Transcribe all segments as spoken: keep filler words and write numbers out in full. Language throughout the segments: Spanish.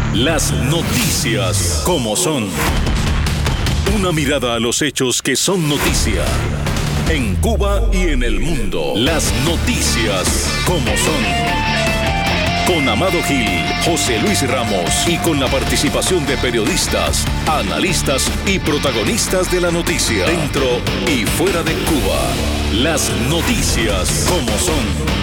Las noticias como son. Una mirada a los hechos que son noticia. En Cuba y en el mundo. Las noticias como son. Con Amado Gil, José Luis Ramos y con la participación de periodistas, analistas y protagonistas de la noticia. Dentro y fuera de Cuba. Las noticias como son.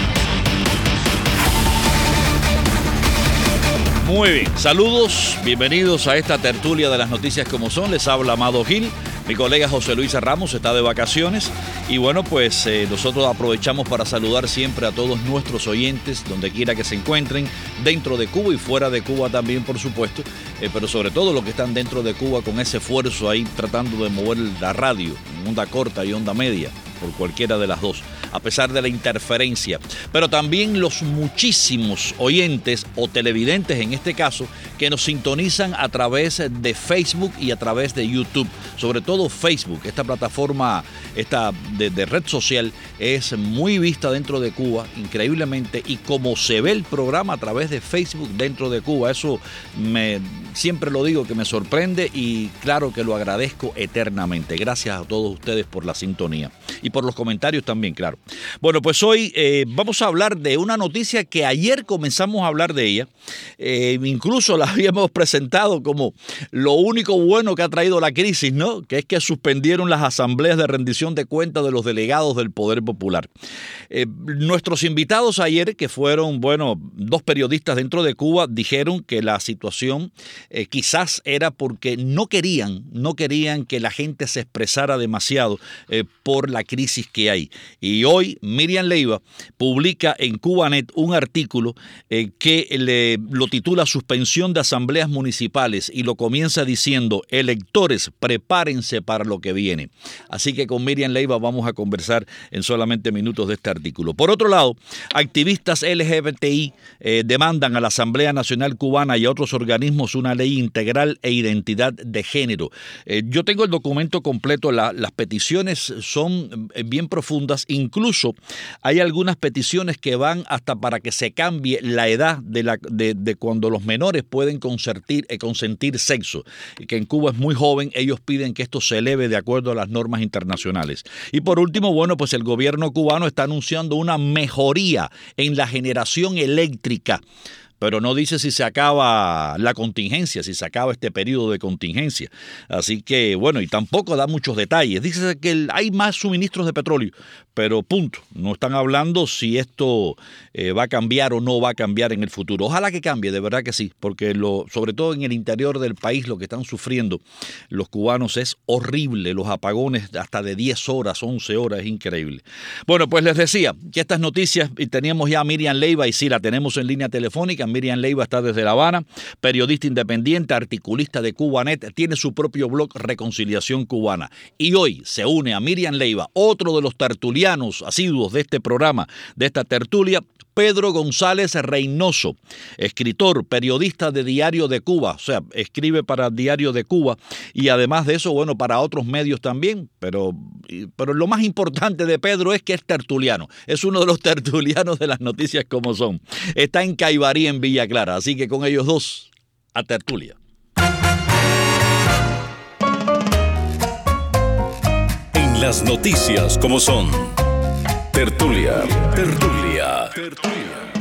Muy bien, saludos, bienvenidos a esta tertulia de las noticias como son. Les habla Amado Gil, mi colega José Luis Ramos está de vacaciones y bueno, pues eh, nosotros aprovechamos para saludar siempre a todos nuestros oyentes, donde quiera que se encuentren, dentro de Cuba y fuera de Cuba también, por supuesto, eh, pero sobre todo los que están dentro de Cuba con ese esfuerzo ahí tratando de mover la radio, en onda corta y onda media, por cualquiera de las dos, a pesar de la interferencia. Pero también los muchísimos oyentes o televidentes, en este caso, que nos sintonizan a través de Facebook y a través de YouTube. Sobre todo Facebook, esta plataforma esta de, de red social es muy vista dentro de Cuba, increíblemente, y como se ve el programa a través de Facebook dentro de Cuba, eso me siempre lo digo que me sorprende y claro que lo agradezco eternamente. Gracias a todos ustedes por la sintonía y por los comentarios también, claro. Bueno, pues hoy eh, vamos a hablar de una noticia que ayer comenzamos a hablar de ella. Eh, incluso la habíamos presentado como lo único bueno que ha traído la crisis, ¿no? Que es que suspendieron las asambleas de rendición de cuentas de los delegados del Poder Popular. Eh, nuestros invitados ayer, que fueron, bueno, dos periodistas dentro de Cuba, dijeron que la situación eh, quizás era porque no querían, no querían que la gente se expresara demasiado eh, por la crisis que hay. Y hoy Miriam Leiva publica en Cubanet un artículo eh, que le, lo titula Suspensión de asambleas municipales y lo comienza diciendo: electores, prepárense para lo que viene. Así que con Miriam Leiva vamos a conversar en solamente minutos de este artículo. Por otro lado, activistas L G B T I eh, demandan a la Asamblea Nacional Cubana y a otros organismos una ley integral e identidad de género. Eh, yo tengo el documento completo, la, las peticiones son bien profundas, incluso hay algunas peticiones que van hasta para que se cambie la edad de, la, de, de cuando los menores pueden consentir, eh, consentir sexo, que en Cuba es muy joven. Ellos piden que esto se eleve de acuerdo a las normas internacionales. Y por último, bueno, pues el gobierno cubano está anunciando una mejoría en la generación eléctrica, pero no dice si se acaba la contingencia, si se acaba este periodo de contingencia. Así que, bueno, y tampoco da muchos detalles. Dice que hay más suministros de petróleo, pero punto. No están hablando si esto eh, va a cambiar o no va a cambiar en el futuro. Ojalá que cambie, de verdad que sí, porque lo, sobre todo en el interior del país lo que están sufriendo los cubanos es horrible. Los apagones hasta de diez horas, once horas, es increíble. Bueno, pues les decía que estas noticias, y teníamos ya a Miriam Leiva, y sí, la tenemos en línea telefónica. Miriam Leiva está desde La Habana, periodista independiente, articulista de Cubanet, tiene su propio blog Reconciliación Cubana. Y hoy se une a Miriam Leiva, otro de los tertulianos asiduos de este programa, de esta tertulia, Pedro González Reynoso, escritor, periodista de Diario de Cuba, o sea, escribe para Diario de Cuba y además de eso, bueno, para otros medios también, pero, pero lo más importante de Pedro es que es tertuliano, es uno de los tertulianos de las noticias como son. Está en Caibarí, en Villa Clara, así que con ellos dos, a tertulia. En las noticias como son. Tertulia, tertulia, tertulia.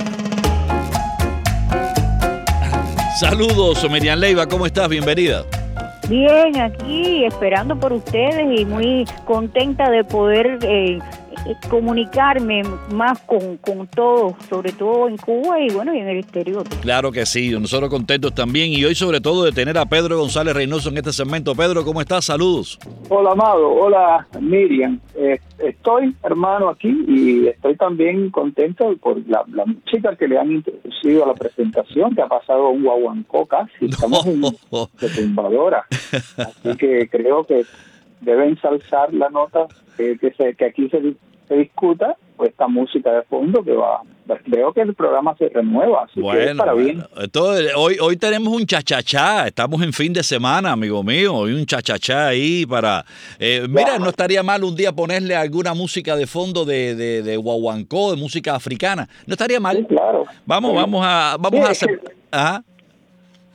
Saludos, Miriam Leiva, ¿cómo estás? Bienvenida. Bien, aquí esperando por ustedes y muy contenta de poder eh, comunicarme más con, con todos, sobre todo en Cuba y bueno, y en el exterior. Claro que sí, nosotros contentos también y hoy sobre todo de tener a Pedro González Reynoso en este segmento. Pedro, ¿cómo estás? Saludos. Hola, Amado. Hola, Miriam. Eh, estoy, hermano, aquí y estoy también contento por la, la música que le han introducido a la presentación, que ha pasado un guaguancó casi. Estamos en de tumbadora. Así que creo que debe ensalzar la nota eh, que, se, que aquí se, se discuta, pues esta música de fondo que va. Veo que el programa se renueva, así bueno, que es para bueno. bien. Entonces, hoy, hoy tenemos un chachachá, estamos en fin de semana, amigo mío, hoy un chachachá ahí para... Eh, mira, claro. No estaría mal un día ponerle alguna música de fondo de, de, de guaguancó, de música africana, no estaría mal. Sí, claro. Vamos, sí. vamos a... Vamos sí, a hacer... Que, Ajá.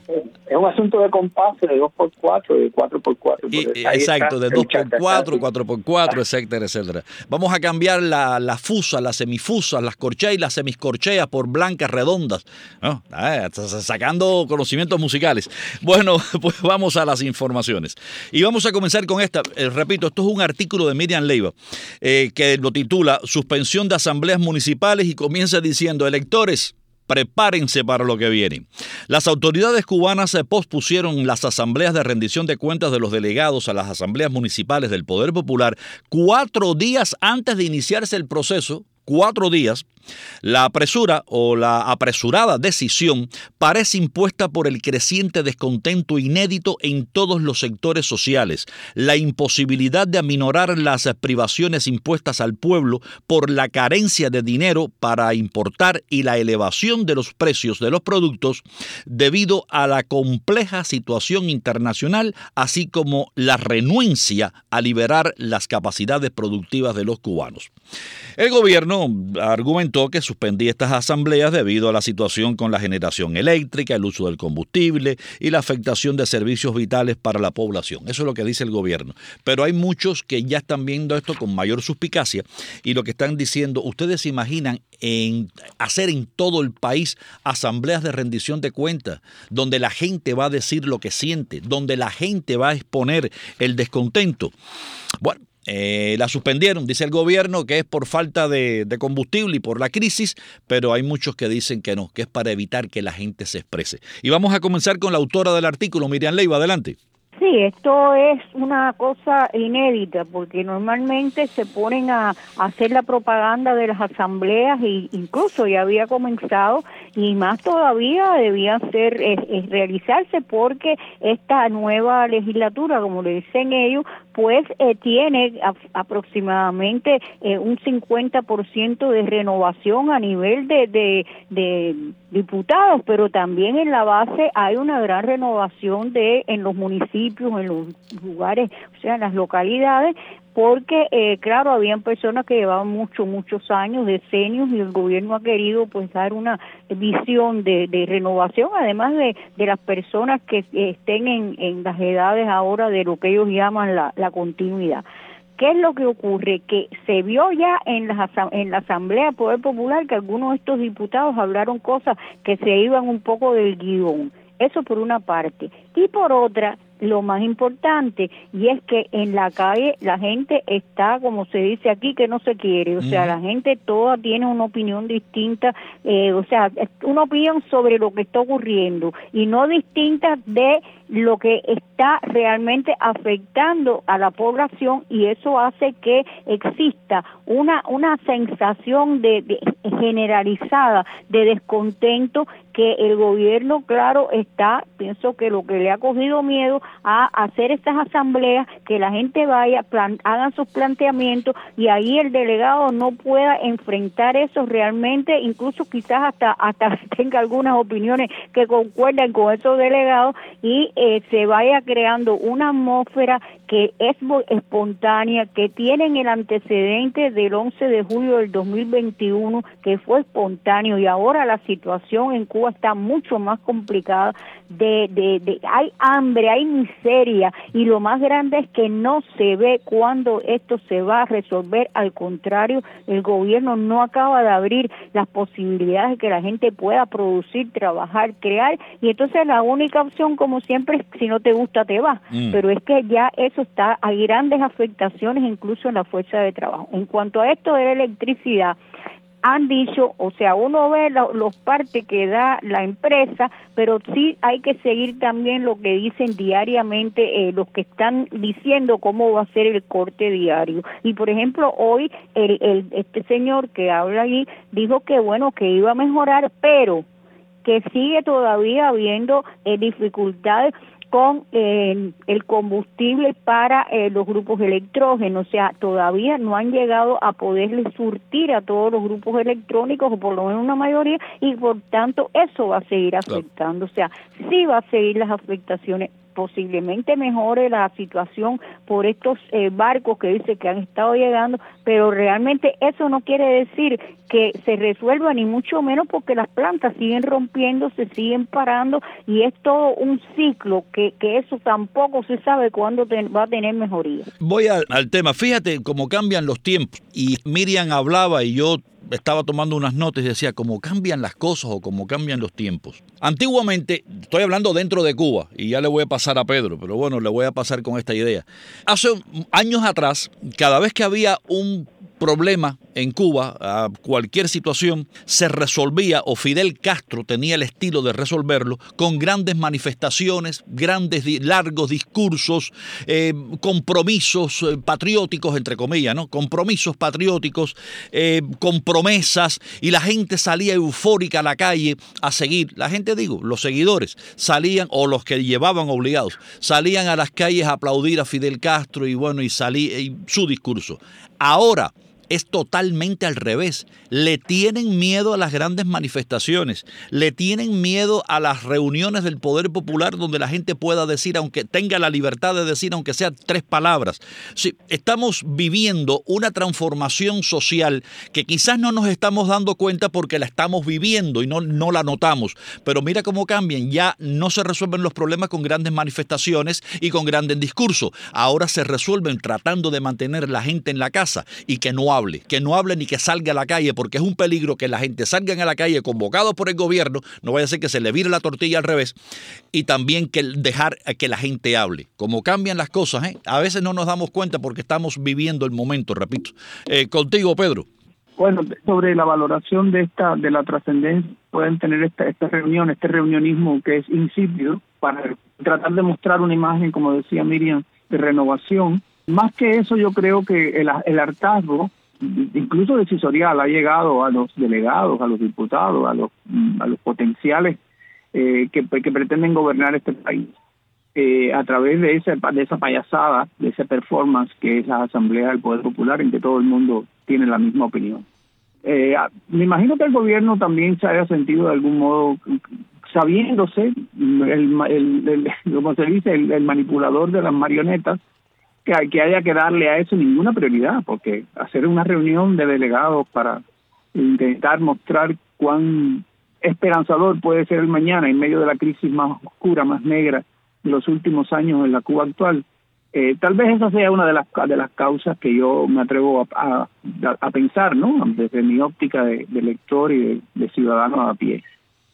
Es un asunto de compases, de dos por cuatro, de cuatro por cuatro. Y, exacto, de dos por cuatro, cuatro por cuatro, etcétera, etcétera. Vamos a cambiar la, la fusa, las semifusas, las corcheas y las semiscorcheas por blancas redondas, ¿no? Ah, sacando conocimientos musicales. Bueno, pues vamos a las informaciones. Y vamos a comenzar con esta. Eh, repito, esto es un artículo de Miriam Leiva eh, que lo titula Suspensión de asambleas municipales y comienza diciendo: electores, prepárense para lo que viene. Las autoridades cubanas se pospusieron las asambleas de rendición de cuentas de los delegados a las asambleas municipales del Poder Popular cuatro días antes de iniciarse el proceso. Cuatro días. La apresura o la apresurada decisión parece impuesta por el creciente descontento inédito en todos los sectores sociales, la imposibilidad de aminorar las privaciones impuestas al pueblo por la carencia de dinero para importar y la elevación de los precios de los productos debido a la compleja situación internacional, así como la renuencia a liberar las capacidades productivas de los cubanos. El gobierno argumentó que suspendía estas asambleas debido a la situación con la generación eléctrica, el uso del combustible y la afectación de servicios vitales para la población. Eso es lo que dice el gobierno. Pero hay muchos que ya están viendo esto con mayor suspicacia y lo que están diciendo: ¿ustedes se imaginan en hacer en todo el país asambleas de rendición de cuentas, donde la gente va a decir lo que siente, donde la gente va a exponer el descontento? Bueno, Eh, la suspendieron, dice el gobierno, que es por falta de, de combustible y por la crisis, pero hay muchos que dicen que no, que es para evitar que la gente se exprese. Y vamos a comenzar con la autora del artículo, Miriam Leiva, adelante. Sí, esto es una cosa inédita porque normalmente se ponen a, a hacer la propaganda de las asambleas e incluso ya había comenzado y más todavía debía ser es, es realizarse porque esta nueva legislatura, como le dicen ellos, pues eh, tiene a, aproximadamente eh, un cincuenta por ciento de renovación a nivel de, de, de diputados, pero también en la base hay una gran renovación de en los municipios, en los lugares, o sea, en las localidades, porque, eh, claro, habían personas que llevaban muchos, muchos años, decenios, y el gobierno ha querido, pues, dar una visión de, de renovación, además de, de las personas que estén en, en las edades ahora de lo que ellos llaman la, la continuidad. ¿Qué es lo que ocurre? Que se vio ya en la, en la Asamblea del Poder Popular que algunos de estos diputados hablaron cosas que se iban un poco del guión. Eso por una parte. Y por otra, lo más importante, y es que en la calle la gente está, como se dice aquí, que no se quiere, o sea, la gente toda tiene una opinión distinta, eh, o sea, una opinión sobre lo que está ocurriendo, y no distinta de lo que está realmente afectando a la población, y eso hace que exista una, una sensación de, de generalizada de descontento que el gobierno, claro, está, pienso que lo que le ha cogido miedo a hacer estas asambleas, que la gente vaya, plan, hagan sus planteamientos y ahí el delegado no pueda enfrentar eso realmente, incluso quizás hasta hasta tenga algunas opiniones que concuerdan con esos delegados y eh, se vaya creando una atmósfera que es espontánea, que tienen el antecedente del once de julio del dos mil veintiuno, que fue espontáneo, y ahora la situación en Cuba está mucho más complicada, de, de, de hay hambre, hay miseria, y lo más grande es que no se ve cuándo esto se va a resolver. Al contrario, el gobierno no acaba de abrir las posibilidades de que la gente pueda producir, trabajar, crear, y entonces la única opción, como siempre, es si no te gusta te vas, mm. pero es que ya eso está, hay grandes afectaciones incluso en la fuerza de trabajo. En cuanto a esto de la electricidad, han dicho, o sea, uno ve lo, los partes que da la empresa, pero sí hay que seguir también lo que dicen diariamente eh, los que están diciendo cómo va a ser el corte diario. Y por ejemplo, hoy el, el este señor que habla allí dijo que bueno, que iba a mejorar, pero que sigue todavía habiendo eh, dificultades con eh, el combustible para eh, los grupos electrógenos, o sea, todavía no han llegado a poderle surtir a todos los grupos electrónicos, o por lo menos una mayoría, y por tanto eso va a seguir afectando, o sea, sí va a seguir las afectaciones posiblemente mejore la situación por estos eh, barcos que dice que han estado llegando, pero realmente eso no quiere decir que se resuelva, ni mucho menos, porque las plantas siguen rompiendo, se siguen parando, y es todo un ciclo que, que eso tampoco se sabe cuándo te, va a tener mejoría. Voy al, al tema. Fíjate cómo cambian los tiempos, y Miriam hablaba y yo estaba tomando unas notas y decía cómo cambian las cosas o cómo cambian los tiempos. Antiguamente, estoy hablando dentro de Cuba, y ya le voy a pasar a Pedro, pero bueno, le voy a pasar con esta idea. Hace años atrás, cada vez que había un problema en Cuba, a cualquier situación, se resolvía, o Fidel Castro tenía el estilo de resolverlo, con grandes manifestaciones, grandes, largos discursos, eh, compromisos eh, patrióticos, entre comillas, ¿no? Compromisos patrióticos, eh, con promesas, y la gente salía eufórica a la calle a seguir. La gente, digo, los seguidores salían, o los que llevaban obligados, salían a las calles a aplaudir a Fidel Castro y bueno, y salía y su discurso. Ahora es totalmente al revés. Le tienen miedo a las grandes manifestaciones, le tienen miedo a las reuniones del poder popular donde la gente pueda decir, aunque tenga la libertad de decir, aunque sea tres palabras. Sí, estamos viviendo una transformación social que quizás no nos estamos dando cuenta porque la estamos viviendo y no, no la notamos. Pero mira cómo cambian. Ya no se resuelven los problemas con grandes manifestaciones y con grandes discursos. Ahora se resuelven tratando de mantener la gente en la casa y que no hable, que no hable ni que salga a la calle, porque es un peligro que la gente salga a la calle convocados por el gobierno, no vaya a ser que se le vire la tortilla al revés, y también que dejar que la gente hable. Como cambian las cosas, ¿eh? A veces no nos damos cuenta porque estamos viviendo el momento, repito. Eh, contigo, Pedro. Bueno, sobre la valoración de esta de la trascendencia, pueden tener esta, esta reunión, este reunionismo que es insípido, para tratar de mostrar una imagen, como decía Miriam, de renovación. Más que eso, yo creo que el, el hartazgo, incluso decisorial, ha llegado a los delegados, a los diputados, a los a los potenciales eh, que, que pretenden gobernar este país eh, a través de esa de esa payasada, de esa performance que es la Asamblea del Poder Popular, en que todo el mundo tiene la misma opinión. Eh, me imagino que el gobierno también se haya sentido de algún modo, sabiéndose, el, el, el, como se dice, el, el manipulador de las marionetas, que, que haya que darle a eso ninguna prioridad, porque hacer una reunión de delegados para intentar mostrar cuán esperanzador puede ser el mañana en medio de la crisis más oscura, más negra de los últimos años en la Cuba actual, eh, tal vez esa sea una de las de las causas que yo me atrevo a, a, a pensar, ¿no? Desde mi óptica de, de lector y de, de ciudadano a pie.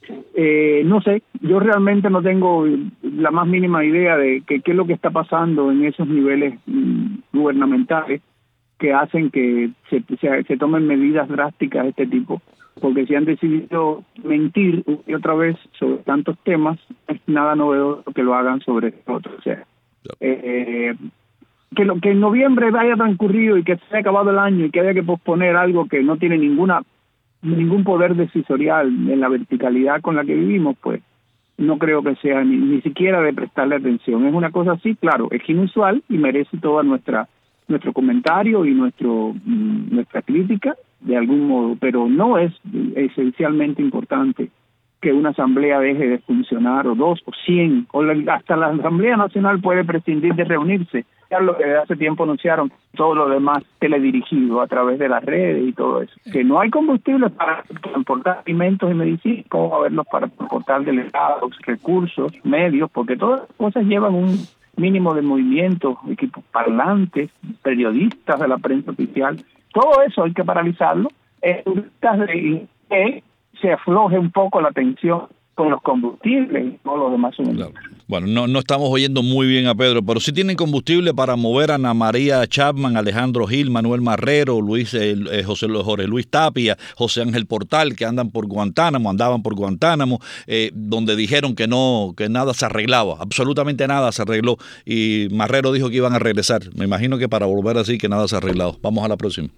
Eh, no sé, yo realmente no tengo la más mínima idea de qué es lo que está pasando en esos niveles mm, gubernamentales que hacen que se, se, se tomen medidas drásticas de este tipo, porque si han decidido mentir y otra vez sobre tantos temas, es nada novedoso que lo hagan sobre otros. O sea, eh, que, lo, que en noviembre haya transcurrido y que se haya acabado el año y que haya que posponer algo que no tiene ninguna ningún poder decisorial en la verticalidad con la que vivimos, pues no creo que sea ni, ni siquiera de prestarle atención. Es una cosa así, claro, es inusual y merece toda nuestra nuestro comentario y nuestro nuestra crítica de algún modo, pero no es esencialmente importante que una asamblea deje de funcionar, o dos, o cien, o la, hasta la Asamblea Nacional puede prescindir de reunirse. Ya lo que hace tiempo anunciaron, todo lo demás teledirigido a través de las redes y todo eso. Que no hay combustible para transportar alimentos y medicinas, ¿cómo va a haberlos para transportar delegados, recursos, medios? Porque todas las cosas llevan un mínimo de movimiento, equipos parlantes, periodistas de la prensa oficial. Todo eso hay que paralizarlo en busca de que se afloje un poco la tensión con los combustibles y todos los demás suministros. Claro. Bueno, no, no estamos oyendo muy bien a Pedro, pero sí tienen combustible para mover a Ana María Chapman, Alejandro Gil, Manuel Marrero, Luis eh, José Jorge Luis Tapia, José Ángel Portal, que andan por Guantánamo, andaban por Guantánamo, eh, donde dijeron que no, que nada se arreglaba, absolutamente nada se arregló, y Marrero dijo que iban a regresar. Me imagino que para volver así que nada se ha arreglado. Vamos a la próxima.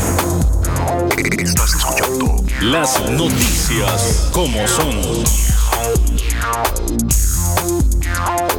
Estás escuchando las noticias como son.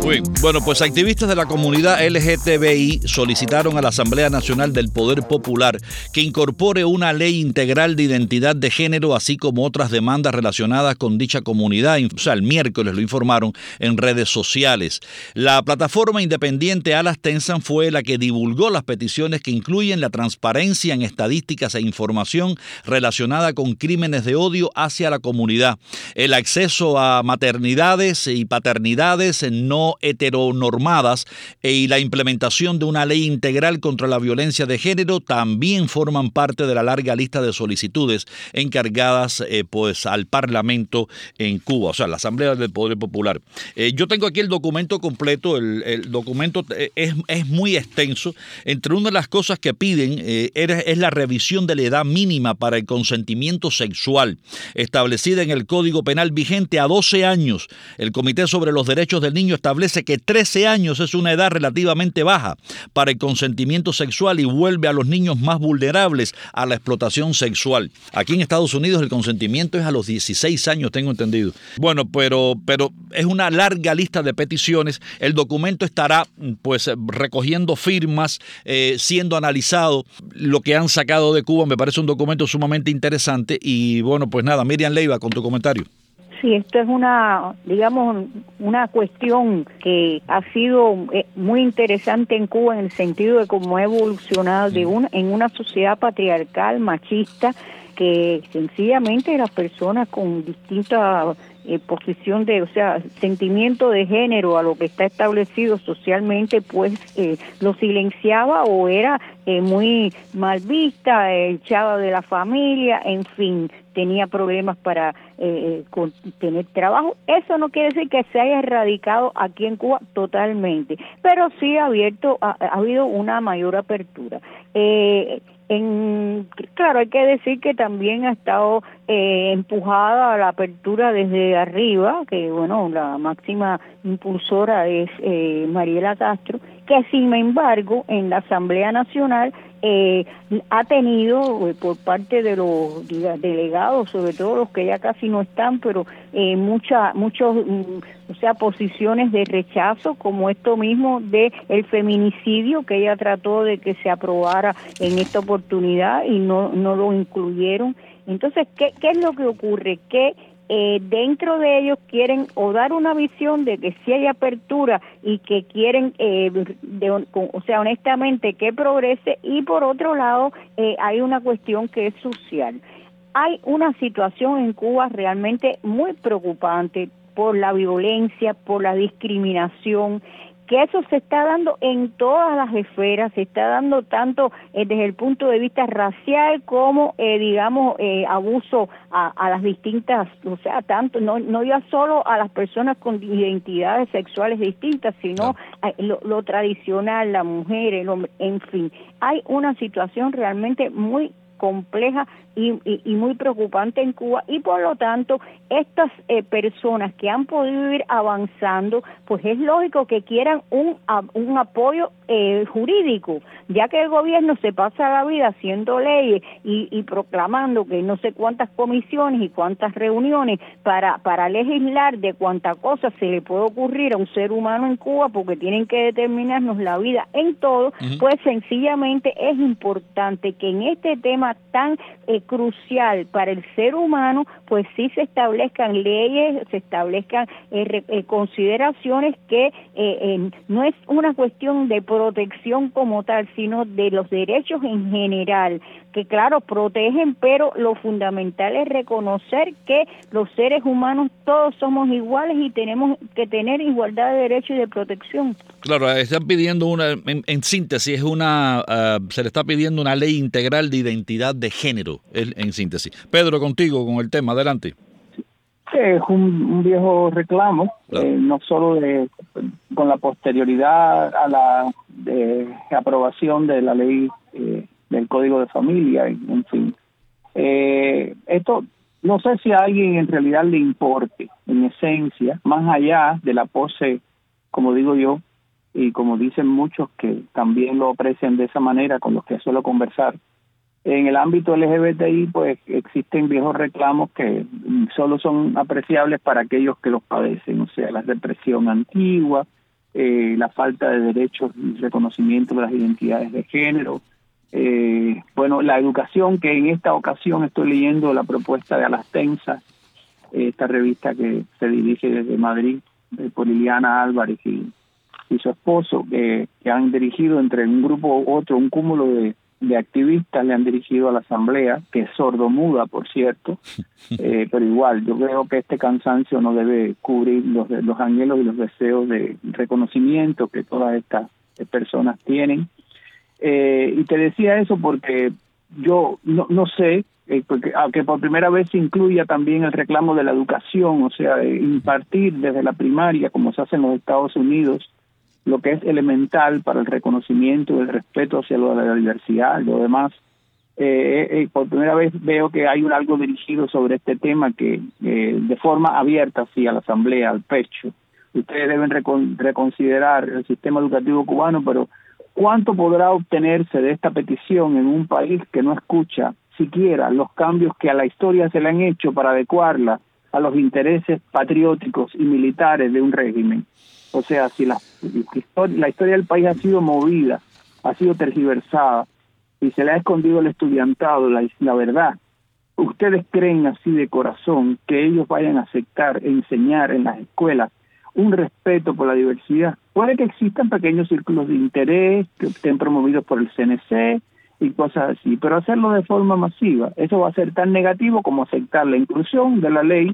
Muy bien. Bueno, pues activistas de la comunidad L G T B I solicitaron a la Asamblea Nacional del Poder Popular que incorpore una ley integral de identidad de género, así como otras demandas relacionadas con dicha comunidad. O sea, el miércoles lo informaron en redes sociales. La plataforma independiente Alas Tensan fue la que divulgó las peticiones que incluyen la transparencia en estadísticas e información relacionada con crímenes de odio hacia la comunidad, el acceso a maternidades y paternidades no heteronormadas y la implementación de una ley integral contra la violencia de género también forman parte de la larga lista de solicitudes encargadas eh, pues al Parlamento en Cuba, o sea, la Asamblea del Poder Popular. Eh, yo tengo aquí el documento completo, el, el documento es, es muy extenso. Entre una de las cosas que piden eh, es la revisión de la edad mínima para el consentimiento sexual, establecida en el Código Penal vigente a doce años. El Comité sobre los Derechos del Niño establece que trece años es una edad relativamente baja para el consentimiento sexual y vuelve a los niños más vulnerables a la explotación sexual. Aquí en Estados Unidos el consentimiento es a los dieciséis años, tengo entendido. Bueno, pero, pero es una larga lista de peticiones. El documento estará pues recogiendo firmas, eh, siendo analizado. Lo que han sacado de Cuba me parece un documento sumamente interesante y bueno, pues nada, Miriam Leiva con tu comentario. Sí, esto es una, digamos, una cuestión que ha sido muy interesante en Cuba en el sentido de cómo ha evolucionado de una, en una sociedad patriarcal, machista, que sencillamente las personas con distintas eh, posición de, o sea, sentimiento de género a lo que está establecido socialmente, pues eh, lo silenciaba o era eh, muy mal vista, eh, echada de la familia, en fin, tenía problemas para eh, con, tener trabajo. Eso no quiere decir que se haya erradicado aquí en Cuba totalmente, pero sí ha abierto, ha, ha habido una mayor apertura. Eh, En, claro, hay que decir que también ha estado eh, empujada a la apertura desde arriba, que bueno, la máxima impulsora es eh, Mariela Castro, que sin embargo en la Asamblea Nacional eh, ha tenido eh, por parte de los diga, delegados, sobre todo los que ya casi no están, pero eh, mucha, muchos, mm, o sea, posiciones de rechazo, como esto mismo de el feminicidio, que ella trató de que se aprobara en esta oportunidad y no, no lo incluyeron. Entonces, ¿qué, qué es lo que ocurre? Que Eh, dentro de ellos quieren o dar una visión de que sí hay apertura y que quieren, eh, de, o sea, honestamente que progrese, y por otro lado eh, hay una cuestión que es social. Hay una situación en Cuba realmente muy preocupante por la violencia, por la discriminación, que eso se está dando en todas las esferas, se está dando tanto eh, desde el punto de vista racial como, eh, digamos, eh, abuso a, a las distintas, o sea, tanto, no, no ya solo a las personas con identidades sexuales distintas, sino a, lo, lo tradicional, la mujer, el hombre, en fin. Hay una situación realmente muy compleja y, y, y muy preocupante en Cuba, y por lo tanto estas eh, personas que han podido ir avanzando, pues es lógico que quieran un, a, un apoyo eh, jurídico, ya que el gobierno se pasa la vida haciendo leyes y, y proclamando que no sé cuántas comisiones y cuántas reuniones para, para legislar de cuánta cosa se le puede ocurrir a un ser humano en Cuba, porque tienen que determinarnos la vida en todo. Uh-huh. Pues sencillamente es importante que en este tema tan eh, crucial para el ser humano, pues sí se establezcan leyes, se establezcan eh, re, eh, consideraciones que eh, eh, no es una cuestión de protección como tal, sino de los derechos en general, que claro, protegen, pero lo fundamental es reconocer que los seres humanos todos somos iguales y tenemos que tener igualdad de derechos y de protección. Claro, están pidiendo una, en, en síntesis, es una, uh, se le está pidiendo una ley integral de identidad de género, en síntesis. Pedro, contigo con el tema, adelante. Sí, es un, un viejo reclamo, claro. eh, no solo de, con la posterioridad a la de, aprobación de la ley eh, del Código de Familia, en fin. Eh, esto, no sé si a alguien en realidad le importe, en esencia, más allá de la pose, como digo yo, y como dicen muchos que también lo aprecian de esa manera, con los que suelo conversar. En el ámbito L G B T I, pues existen viejos reclamos que solo son apreciables para aquellos que los padecen, o sea, la represión antigua, eh, la falta de derechos y reconocimiento de las identidades de género. Eh, bueno, la educación, que en esta ocasión estoy leyendo la propuesta de Alastensa, esta revista que se dirige desde Madrid eh, por Liliana Álvarez y, y su esposo, que, que han dirigido entre un grupo u otro, un cúmulo de, de activistas le han dirigido a la Asamblea, que es sordomuda, por cierto, eh, pero igual, yo creo que este cansancio no debe cubrir los, los anhelos y los deseos de reconocimiento que todas estas personas tienen. Eh, y te decía eso porque yo no, no sé, eh, porque, aunque por primera vez se incluya también el reclamo de la educación, o sea, de impartir desde la primaria, como se hace en los Estados Unidos, lo que es elemental para el reconocimiento, el respeto hacia lo de la diversidad y lo demás. Eh, eh, por primera vez veo que hay un algo dirigido sobre este tema que eh, de forma abierta, así, a la Asamblea, al pecho. Ustedes deben recon- reconsiderar el sistema educativo cubano, pero ¿cuánto podrá obtenerse de esta petición en un país que no escucha siquiera los cambios que a la historia se le han hecho para adecuarla a los intereses patrióticos y militares de un régimen? O sea, si la, la historia del país ha sido movida, ha sido tergiversada y se le ha escondido al estudiantado la, la verdad, ¿ustedes creen así de corazón que ellos vayan a aceptar enseñar en las escuelas un respeto por la diversidad? Puede que existan pequeños círculos de interés que estén promovidos por el C N C y cosas así, pero hacerlo de forma masiva, eso va a ser tan negativo como aceptar la inclusión de la ley,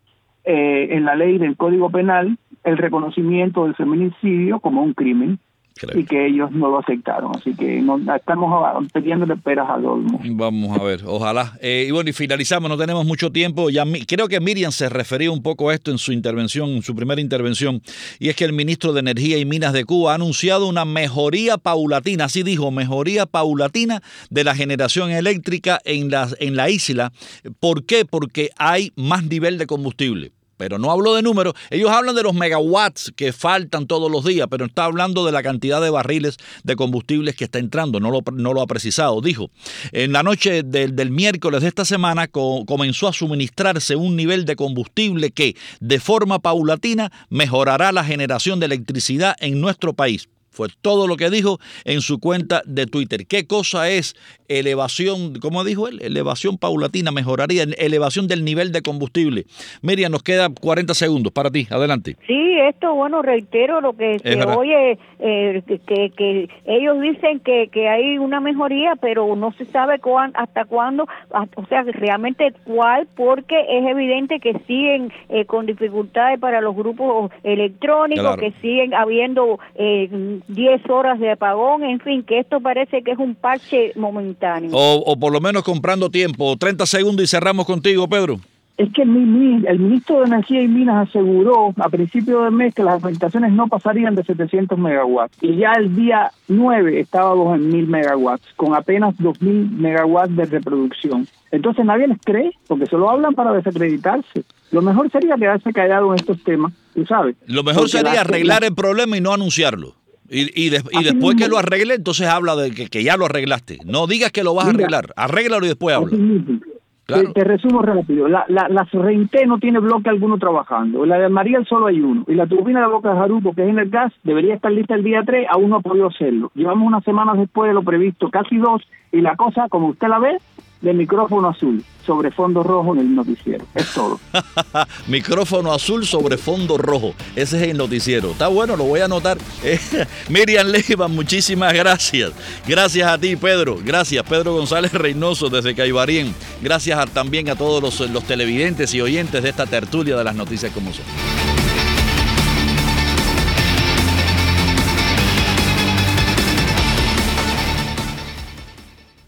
eh, en la ley del Código Penal, el reconocimiento del feminicidio como un crimen. Creo. Y que ellos no lo aceptaron, así que no, estamos pidiéndole peras al olmo. Vamos a ver, ojalá. Eh, y bueno, y finalizamos, no tenemos mucho tiempo. Ya creo que Miriam se refería un poco a esto en su intervención, en su primera intervención, y es que el ministro de Energía y Minas de Cuba ha anunciado una mejoría paulatina, así dijo, mejoría paulatina de la generación eléctrica en la, en la isla. ¿Por qué? Porque hay más nivel de combustible. Pero no hablo de números, ellos hablan de los megawatts que faltan todos los días, pero está hablando de la cantidad de barriles de combustibles que está entrando, no lo, no lo ha precisado. Dijo, en la noche del, del miércoles de esta semana co- comenzó a suministrarse un nivel de combustible que, de forma paulatina, mejorará la generación de electricidad en nuestro país. Fue todo lo que dijo en su cuenta de Twitter. ¿Qué cosa es elevación? ¿Cómo dijo él? Elevación paulatina, mejoraría, elevación del nivel de combustible. Miriam, nos queda cuarenta segundos para ti. Adelante. Sí, esto, bueno, reitero lo que se oye, eh, que, que ellos dicen que, que hay una mejoría, pero no se sabe cuán, hasta cuándo, o sea, realmente cuál, porque es evidente que siguen eh, con dificultades para los grupos electrónicos, claro, que siguen habiendo eh, diez horas de apagón, en fin, que esto parece que es un parche momentáneo. O, o por lo menos comprando tiempo. treinta segundos y cerramos contigo, Pedro. Es que mi, mi, el ministro de Energía y Minas aseguró a principio del mes que las afectaciones no pasarían de setecientos megawatts. Y ya el día nueve estábamos en mil megawatts, con apenas dos mil megawatts de reproducción. Entonces nadie les cree, porque solo hablan para desacreditarse. Lo mejor sería quedarse callado en estos temas, tú sabes. Lo mejor sería la, arreglar la... el problema y no anunciarlo. Y, y, de, y después que lo arregle, entonces habla de que, que ya lo arreglaste. No digas que lo vas Mira, a arreglar. Arréglalo y después habla. Claro. Te, te resumo rápido. La, la, la Sorrente no tiene bloque alguno trabajando. La de Mariel solo hay uno. Y la turbina de Boca de Jaruco, que es en el gas, debería estar lista el día tres, aún no ha podido hacerlo. Llevamos unas semanas después de lo previsto, casi dos, y la cosa, como usted la ve, de micrófono azul sobre fondo rojo en el noticiero. Es todo. Micrófono azul sobre fondo rojo. Ese es el noticiero. Está bueno, lo voy a anotar. Eh, Miriam Leiva, muchísimas gracias. Gracias a ti, Pedro. Gracias, Pedro González Reynoso desde Caibarien. Gracias a, también a todos los, los televidentes y oyentes de esta tertulia de las noticias como son.